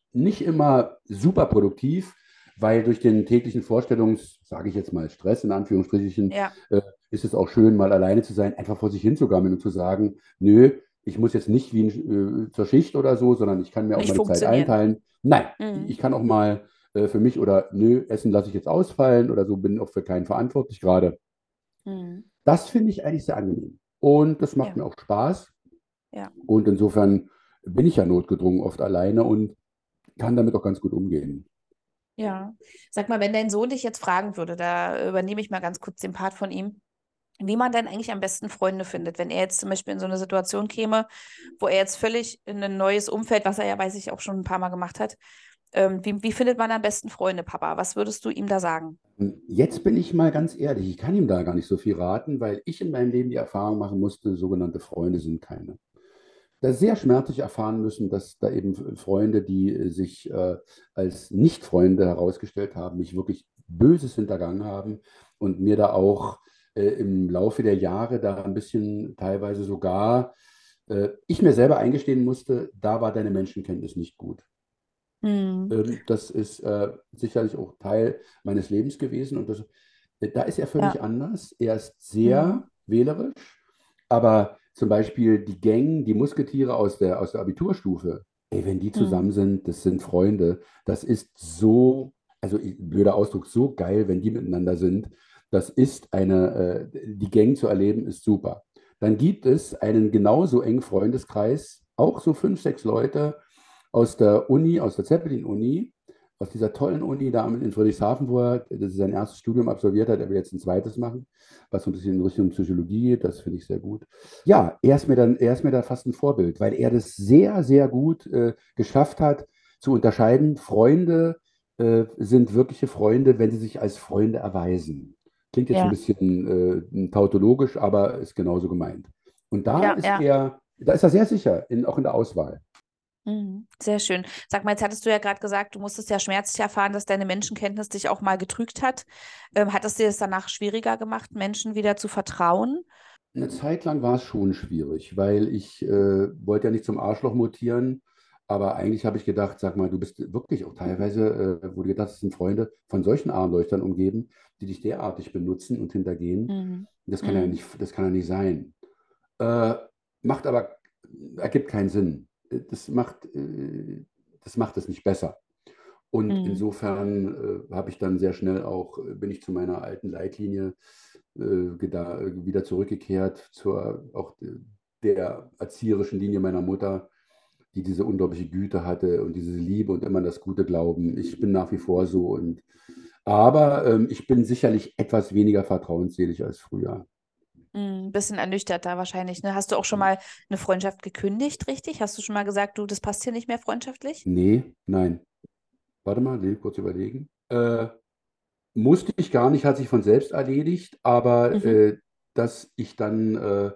nicht immer super produktiv, weil durch den täglichen sage ich jetzt mal, Stress in Anführungsstrichen, Ja, ist es auch schön, mal alleine zu sein, einfach vor sich hinzugammeln und zu sagen, nö, ich muss jetzt nicht zur Schicht oder so, sondern ich kann mir auch nicht mal die Zeit funktionieren. einteilen. Nein, Mhm. ich kann auch mal für mich oder nö, Essen lasse ich jetzt ausfallen oder so, bin auch für keinen verantwortlich gerade. Mhm. Das finde ich eigentlich sehr angenehm. Und das macht Ja, mir auch Spaß. ja. Und insofern bin ich ja notgedrungen oft alleine und kann damit auch ganz gut umgehen. Ja. Sag mal, wenn dein Sohn dich jetzt fragen würde, da übernehme ich mal ganz kurz den Part von ihm, wie man denn eigentlich am besten Freunde findet, wenn er jetzt zum Beispiel in so eine Situation käme, wo er jetzt völlig in ein neues Umfeld, was er ja, weiß ich, auch schon ein paar Mal gemacht hat, wie findet man am besten Freunde, Papa? Was würdest du ihm da sagen? Jetzt bin ich mal ganz ehrlich, ich kann ihm da gar nicht so viel raten, weil ich in meinem Leben die Erfahrung machen musste, sogenannte Freunde sind keine. Da sehr schmerzlich erfahren müssen, dass da eben Freunde, die sich als Nicht-Freunde herausgestellt haben, mich wirklich Böses hintergangen haben und mir da auch im Laufe der Jahre da ein bisschen teilweise sogar ich mir selber eingestehen musste, da war deine Menschenkenntnis nicht gut. Hm. Das ist sicherlich auch Teil meines Lebens gewesen und da ist er völlig Ja. anders. Er ist Hm. sehr wählerisch, aber zum Beispiel die Gang, die Musketiere aus der Abiturstufe, ey, wenn die Hm. zusammen sind, das sind Freunde, das ist so, also blöder Ausdruck, so geil, wenn die miteinander sind. Das ist die Gang zu erleben, ist super. Dann gibt es einen genauso engen Freundeskreis, auch so 5, 6 Leute aus der Uni, aus der Zeppelin-Uni, aus dieser tollen Uni da in Friedrichshafen, wo er sein erstes Studium absolviert hat. Er will jetzt ein zweites machen, was so ein bisschen in Richtung Psychologie geht. Das finde ich sehr gut. Ja, er ist mir da fast ein Vorbild, weil er das sehr, sehr gut geschafft hat, zu unterscheiden. Freunde sind wirkliche Freunde, wenn sie sich als Freunde erweisen. Klingt jetzt ein Ja, bisschen tautologisch, aber ist genauso gemeint. Und ja, ja. da ist er sehr sicher, auch in der Auswahl. Mhm. Sehr schön. Sag mal, jetzt hattest du ja gerade gesagt, du musstest ja schmerzlich erfahren, dass deine Menschenkenntnis dich auch mal getrügt hat. Hat es dir das danach schwieriger gemacht, Menschen wieder zu vertrauen? Eine Zeit lang war es schon schwierig, weil ich wollte ja nicht zum Arschloch mutieren, aber eigentlich habe ich gedacht, sag mal, du bist wirklich auch teilweise, wo du gedacht hast, sind Freunde von solchen Armleuchtern umgeben, die dich derartig benutzen und hintergehen. Mhm. Das das kann ja nicht sein. Äh, macht aber, ergibt keinen Sinn. Das macht es nicht besser. Und Mhm. insofern habe ich dann sehr schnell bin ich zu meiner alten Leitlinie wieder zurückgekehrt, auch der erzieherischen Linie meiner Mutter, die diese unglaubliche Güte hatte und diese Liebe und immer an das Gute glauben. Ich bin nach wie vor so aber ich bin sicherlich etwas weniger vertrauensselig als früher. Mhm. Bisschen ernüchterter wahrscheinlich, ne? Hast du auch schon mal eine Freundschaft gekündigt, richtig? Hast du schon mal gesagt, du, das passt hier nicht mehr freundschaftlich? Nee, nein. Warte mal, nee, kurz überlegen. Musste ich gar nicht, hat sich von selbst erledigt, aber Mhm. dass ich dann,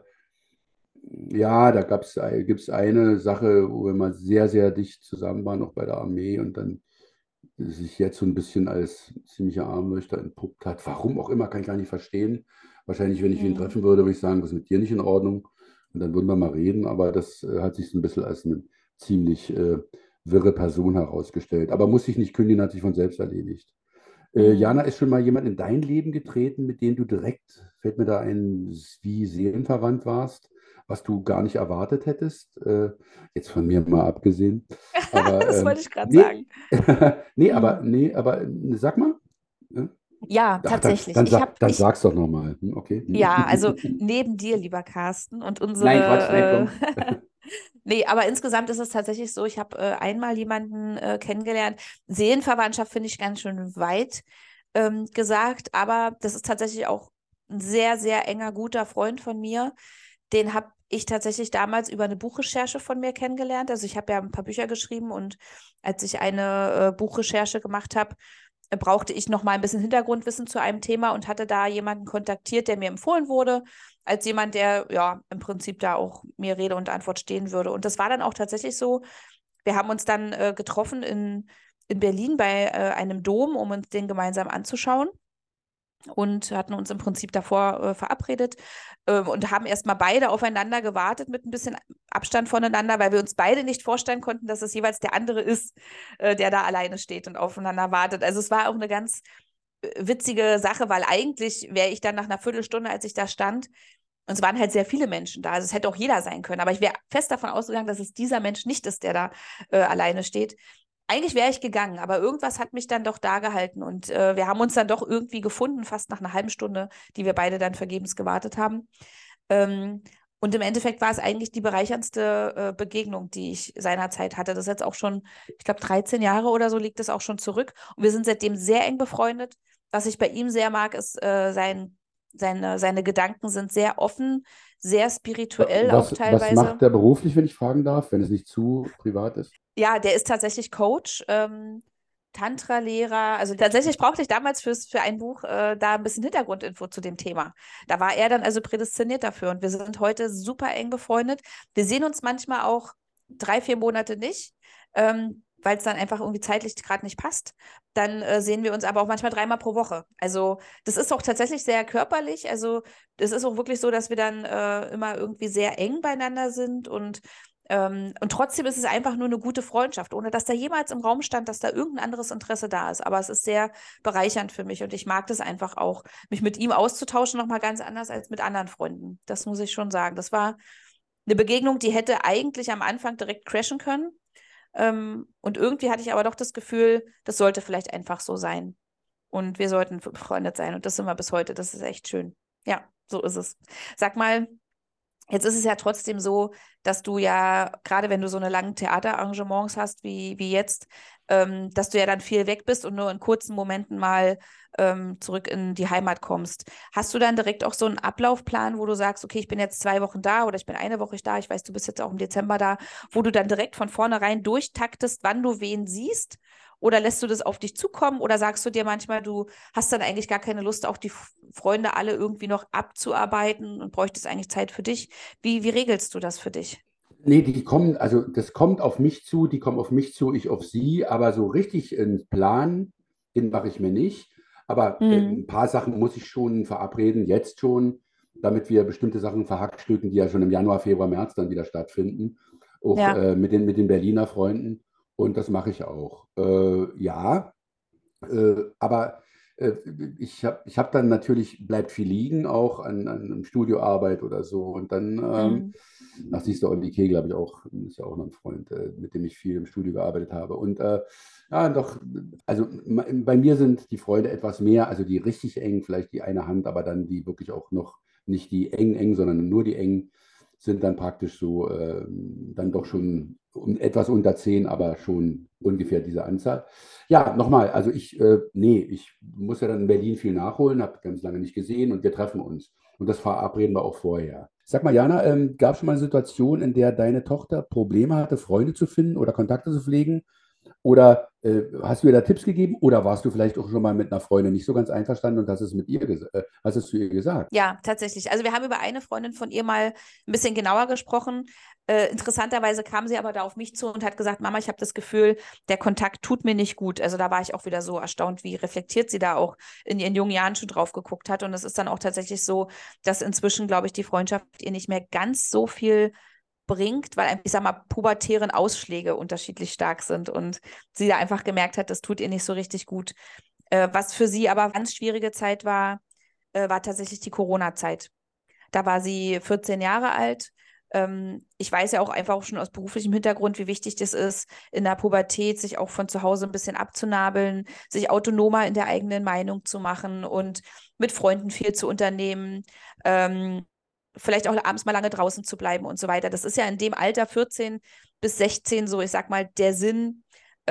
ja, gibt es eine Sache, wo wir mal sehr, sehr dicht zusammen waren, noch bei der Armee und dann sich jetzt so ein bisschen als ziemlicher Armleuchter entpuppt hat. Warum auch immer, kann ich gar nicht verstehen. Wahrscheinlich, wenn ich ihn Mhm. treffen würde, würde ich sagen, was ist mit dir nicht in Ordnung? Und dann würden wir mal reden, aber das hat sich so ein bisschen als eine ziemlich wirre Person herausgestellt. Aber muss ich nicht kündigen, hat sich von selbst erledigt. Jana, Mhm. ist schon mal jemand in dein Leben getreten, mit dem du direkt, fällt mir da ein, wie seelenverwandt warst, was du gar nicht erwartet hättest? Jetzt von mir mal abgesehen. Aber Das wollte ich gerade nee, sagen. Mhm. nee, aber sag mal. Ja? Ja, Ach, tatsächlich. Ich habe, dann sag's doch nochmal. Okay. ja, also neben dir, lieber Carsten, und Nein, Quatsch, nein, unsere, komm. nee, aber insgesamt ist es tatsächlich so, ich habe einmal jemanden kennengelernt. Seelenverwandtschaft finde ich ganz schön weit gesagt, aber das ist tatsächlich auch ein sehr, sehr enger, guter Freund von mir. Den habe ich tatsächlich damals über eine Buchrecherche von mir kennengelernt. Also ich habe ja ein paar Bücher geschrieben und als ich eine Buchrecherche gemacht habe, brauchte ich noch mal ein bisschen Hintergrundwissen zu einem Thema und hatte da jemanden kontaktiert, der mir empfohlen wurde, als jemand, der ja im Prinzip da auch mir Rede und Antwort stehen würde. Und das war dann auch tatsächlich so. Wir haben uns dann getroffen in Berlin bei einem Dom, um uns den gemeinsam anzuschauen und hatten uns im Prinzip davor verabredet und haben erstmal beide aufeinander gewartet mit ein bisschen Abstand voneinander, weil wir uns beide nicht vorstellen konnten, dass es jeweils der andere ist, der da alleine steht und aufeinander wartet. Also es war auch eine ganz witzige Sache, weil eigentlich wäre ich dann nach einer Viertelstunde, als ich da stand, und es waren halt sehr viele Menschen da, also es hätte auch jeder sein können, aber ich wäre fest davon ausgegangen, dass es dieser Mensch nicht ist, der da alleine steht. Eigentlich wäre ich gegangen, aber irgendwas hat mich dann doch da gehalten und wir haben uns dann doch irgendwie gefunden, fast nach einer halben Stunde, die wir beide dann vergebens gewartet haben. Und im Endeffekt war es eigentlich die bereicherndste Begegnung, die ich seinerzeit hatte. Das ist jetzt auch schon, ich glaube, 13 Jahre oder so liegt es auch schon zurück. Und wir sind seitdem sehr eng befreundet. Was ich bei ihm sehr mag, ist seine Gedanken sind sehr offen, sehr spirituell auch Was teilweise. macht der beruflich, wenn ich fragen darf, wenn es nicht zu privat ist? Ja, der ist tatsächlich Coach, Tantra-Lehrer. Also tatsächlich brauchte ich damals für ein Buch da ein bisschen Hintergrundinfo zu dem Thema. Da war er dann also prädestiniert dafür und wir sind heute super eng befreundet. Wir sehen uns manchmal auch 3, 4 Monate nicht, weil es dann einfach irgendwie zeitlich gerade nicht passt. Dann sehen wir uns aber auch manchmal 3-mal pro Woche. Also das ist auch tatsächlich sehr körperlich. Also es ist auch wirklich so, dass wir dann immer irgendwie sehr eng beieinander sind und trotzdem ist es einfach nur eine gute Freundschaft, ohne dass da jemals im Raum stand, dass da irgendein anderes Interesse da ist. Aber es ist sehr bereichernd für mich und ich mag das einfach auch, mich mit ihm auszutauschen, nochmal ganz anders als mit anderen Freunden. Das muss ich schon sagen. Das war eine Begegnung, die hätte eigentlich am Anfang direkt crashen können. Und irgendwie hatte ich aber doch das Gefühl, das sollte vielleicht einfach so sein. Und wir sollten befreundet sein. Und das sind wir bis heute. Das ist echt schön. Ja, so ist es. Sag mal, jetzt ist es ja trotzdem so, dass du ja, gerade wenn du so eine langen Theaterengagements hast wie jetzt, dass du ja dann viel weg bist und nur in kurzen Momenten mal zurück in die Heimat kommst. Hast du dann direkt auch so einen Ablaufplan, wo du sagst, okay, ich bin jetzt 2 Wochen da oder ich bin eine Woche da, ich weiß, du bist jetzt auch im Dezember da, wo du dann direkt von vornherein durchtaktest, wann du wen siehst? Oder lässt du das auf dich zukommen? Oder sagst du dir manchmal, du hast dann eigentlich gar keine Lust, auch die Freunde alle irgendwie noch abzuarbeiten und bräuchtest eigentlich Zeit für dich? Wie regelst du das für dich? Nee, die kommen, also das kommt auf mich zu, die kommen auf mich zu, ich auf sie, aber so richtig einen Plan, den mache ich mir nicht. Aber ein Mhm. paar Sachen muss ich schon verabreden, jetzt schon, damit wir bestimmte Sachen verhackstücken, die ja schon im Januar, Februar, März dann wieder stattfinden, auch Ja. mit den Berliner Freunden. Und das mache ich auch. Ja, aber äh, ich hab dann natürlich, bleibt viel liegen, auch an Studioarbeit oder so. Und dann, Mhm. ach, siehst du, Olli Kegel habe ich auch, ist ja auch noch ein Freund, mit dem ich viel im Studio gearbeitet habe. Und ja, doch, also bei mir sind die Freunde etwas mehr, also die richtig eng, vielleicht die eine Hand, aber dann die wirklich auch noch nicht die eng, sondern nur die eng sind dann praktisch so, dann doch schon etwas unter 10, aber schon ungefähr diese Anzahl. Ja, nochmal, also nee, ich muss ja dann in Berlin viel nachholen, habe ganz lange nicht gesehen und wir treffen uns. Und das verabreden wir auch vorher. Sag mal, Jana, gab es schon mal eine Situation, in der deine Tochter Probleme hatte, Freunde zu finden oder Kontakte zu pflegen? Oder hast du ihr da Tipps gegeben? Oder warst du vielleicht auch schon mal mit einer Freundin nicht so ganz einverstanden und hast es hast es zu ihr gesagt? Ja, tatsächlich. Also wir haben über eine Freundin von ihr mal ein bisschen genauer gesprochen. Interessanterweise kam sie aber da auf mich zu und hat gesagt, Mama, ich habe das Gefühl, der Kontakt tut mir nicht gut. Also da war ich auch wieder so erstaunt, wie reflektiert sie da auch in ihren jungen Jahren schon drauf geguckt hat. Und es ist dann auch tatsächlich so, dass inzwischen, glaube ich, die Freundschaft ihr nicht mehr ganz so viel bringt, weil, ich sag mal, pubertären Ausschläge unterschiedlich stark sind und sie da einfach gemerkt hat, das tut ihr nicht so richtig gut. Was für sie aber ganz schwierige Zeit war tatsächlich die Corona-Zeit. Da war sie 14 Jahre alt. Ich weiß ja auch einfach auch schon aus beruflichem Hintergrund, wie wichtig das ist, in der Pubertät sich auch von zu Hause ein bisschen abzunabeln, sich autonomer in der eigenen Meinung zu machen und mit Freunden viel zu unternehmen, vielleicht auch abends mal lange draußen zu bleiben und so weiter. Das ist ja in dem Alter 14 bis 16 so, ich sag mal, der Sinn,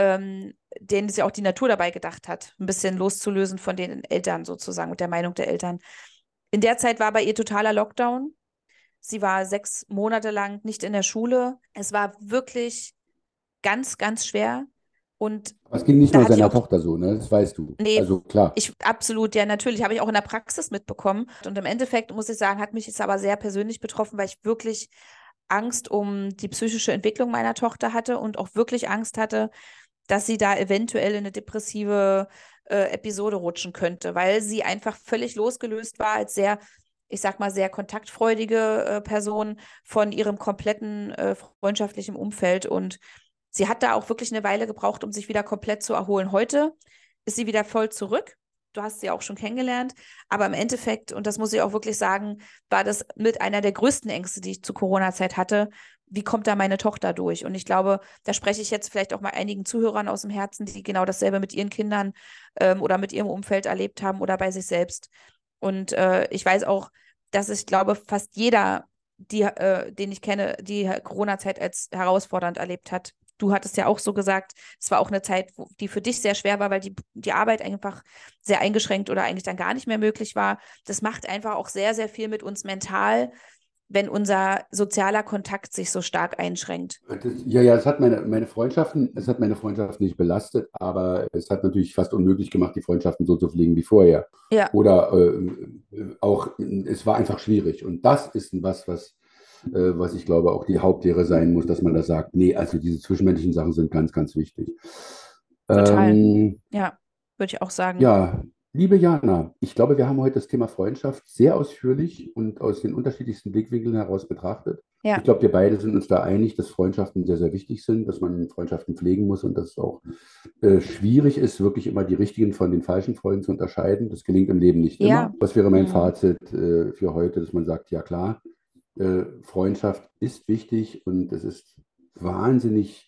den sich auch die Natur dabei gedacht hat, ein bisschen loszulösen von den Eltern sozusagen und der Meinung der Eltern. In der Zeit war bei ihr totaler Lockdown. Sie war 6 Monate lang nicht in der Schule. Es war wirklich ganz, ganz schwer. Und Es ging nicht da nur hatte ich seiner auch, Tochter so, ne? Das weißt du. nee, Also klar. ich absolut, ja, natürlich, habe ich auch in der Praxis mitbekommen. Und im Endeffekt muss ich sagen, hat mich jetzt aber sehr persönlich betroffen, weil ich wirklich Angst um die psychische Entwicklung meiner Tochter hatte und auch wirklich Angst hatte, dass sie da eventuell in eine depressive Episode rutschen könnte, weil sie einfach völlig losgelöst war als sehr ich sag mal, sehr kontaktfreudige Person von ihrem kompletten freundschaftlichen Umfeld. Und sie hat da auch wirklich eine Weile gebraucht, um sich wieder komplett zu erholen. Heute ist sie wieder voll zurück. Du hast sie auch schon kennengelernt. Aber im Endeffekt, und das muss ich auch wirklich sagen, war das mit einer der größten Ängste, die ich zur Corona-Zeit hatte. Wie kommt da meine Tochter durch? Und ich glaube, da spreche ich jetzt vielleicht auch mal einigen Zuhörern aus dem Herzen, die genau dasselbe mit ihren Kindern oder mit ihrem Umfeld erlebt haben oder bei sich selbst. Und ich weiß auch, dass ich glaube, fast jeder, den ich kenne, die Corona-Zeit als herausfordernd erlebt hat. Du hattest ja auch so gesagt, es war auch eine Zeit, die für dich sehr schwer war, weil die Arbeit einfach sehr eingeschränkt oder eigentlich dann gar nicht mehr möglich war. Das macht einfach auch sehr, sehr viel mit uns mental, wenn unser sozialer Kontakt sich so stark einschränkt. Es hat meine Freundschaften nicht belastet, aber es hat natürlich fast unmöglich gemacht, die Freundschaften so zu pflegen wie vorher. Ja, Oder auch, es war einfach schwierig. Und das ist was ich glaube auch die Hauptlehre sein muss, dass man da sagt, nee, also diese zwischenmenschlichen Sachen sind ganz, ganz wichtig. total. Ähm, Ja, würde ich auch sagen. ja, liebe Jana, ich glaube, wir haben heute das Thema Freundschaft sehr ausführlich und aus den unterschiedlichsten Blickwinkeln heraus betrachtet. Ich Ja, glaube, wir beide sind uns da einig, dass Freundschaften sehr, sehr wichtig sind, dass man Freundschaften pflegen muss und dass es auch schwierig ist, wirklich immer die richtigen von den falschen Freunden zu unterscheiden. Das gelingt im Leben nicht ja. immer. Was wäre mein Mhm. Fazit für heute, dass man sagt, ja klar, Freundschaft ist wichtig und es ist wahnsinnig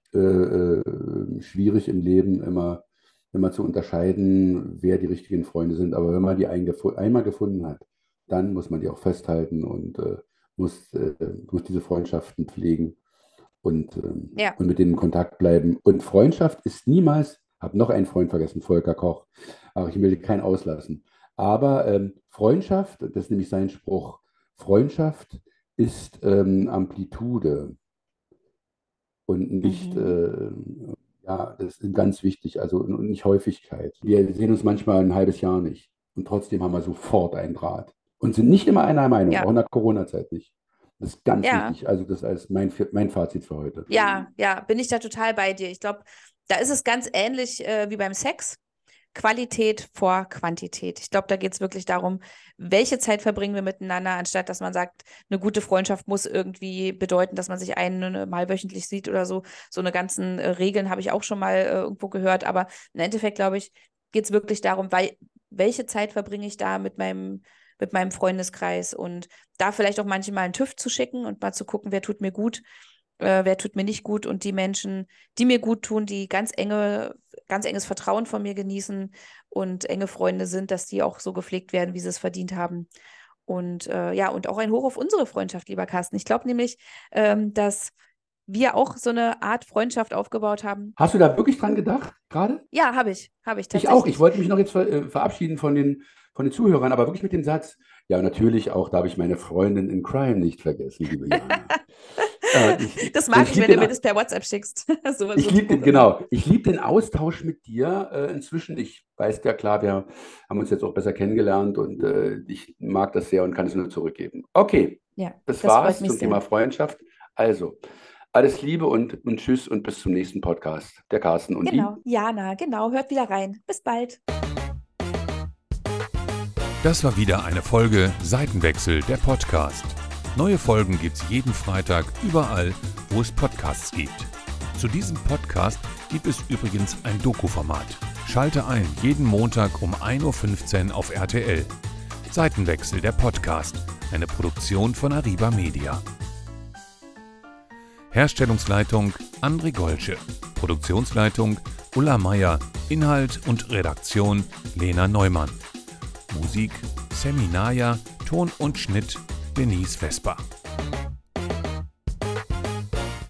schwierig im Leben immer zu unterscheiden, wer die richtigen Freunde sind. Aber wenn man die einmal gefunden hat, dann muss man die auch festhalten und muss diese Freundschaften pflegen Ja, und mit denen in Kontakt bleiben. Und Freundschaft ist niemals, habe noch einen Freund vergessen, Volker Koch, aber ich will keinen auslassen. Aber Freundschaft, das ist nämlich sein Spruch, Freundschaft ist Amplitude und nicht, ja, das ist ganz wichtig, also und nicht Häufigkeit. Wir sehen uns manchmal ein halbes Jahr nicht und trotzdem haben wir sofort einen Draht und sind nicht immer einer Meinung, ja, auch in der Corona-Zeit nicht. Das ist ganz ja. wichtig. Also das als mein Fazit für heute. Ja, bin ich da total bei dir. Ich glaube, da ist es ganz ähnlich wie beim Sex. Qualität vor Quantität. Ich glaube, da geht es wirklich darum, welche Zeit verbringen wir miteinander, anstatt dass man sagt, eine gute Freundschaft muss irgendwie bedeuten, dass man sich einmal wöchentlich sieht oder so. So eine ganzen Regeln habe ich auch schon mal irgendwo gehört. Aber im Endeffekt, glaube ich, geht es wirklich darum, welche Zeit verbringe ich da mit meinem Freundeskreis und da vielleicht auch manchmal einen TÜV zu schicken und mal zu gucken, wer tut mir gut, wer tut mir nicht gut und die Menschen, die mir gut tun, die ganz enges Vertrauen von mir genießen und enge Freunde sind, dass die auch so gepflegt werden, wie sie es verdient haben. Und und auch ein Hoch auf unsere Freundschaft, lieber Carsten. Ich glaube nämlich, dass wir auch so eine Art Freundschaft aufgebaut haben. Hast du da wirklich dran gedacht, gerade? Ja, habe ich Ich auch. Ich tatsächlich. wollte mich noch jetzt verabschieden von den Zuhörern, aber wirklich mit dem Satz, ja, natürlich auch darf ich meine Freundin in Crime nicht vergessen, liebe Jana. Das mag ich, lieb wenn du den- mir das per WhatsApp schickst. So Ich liebe den, Spruch. genau. Ich liebe den Austausch mit dir inzwischen. Ich weiß ja klar, wir haben uns jetzt auch besser kennengelernt und ich mag das sehr und kann es nur zurückgeben. Okay, Ja, das das freut war's mich zum sehr. Thema Freundschaft. Also, alles Liebe und tschüss und bis zum nächsten Podcast. Der Carsten und Genau, Jana, genau. Hört wieder rein. Bis bald. Das war wieder eine Folge Seitenwechsel, der Podcast. Neue Folgen gibt's jeden Freitag überall, wo es Podcasts gibt. Zu diesem Podcast gibt es übrigens ein Doku-Format. Schalte ein, jeden Montag um 1:15 Uhr auf RTL. Seitenwechsel, der Podcast. Eine Produktion von Arriba Media. Herstellungsleitung André Golsche. Produktionsleitung Ulla Meier. Inhalt und Redaktion Lena Neumann. Musik Seminaya, Ton und Schnitt Denise Vesper.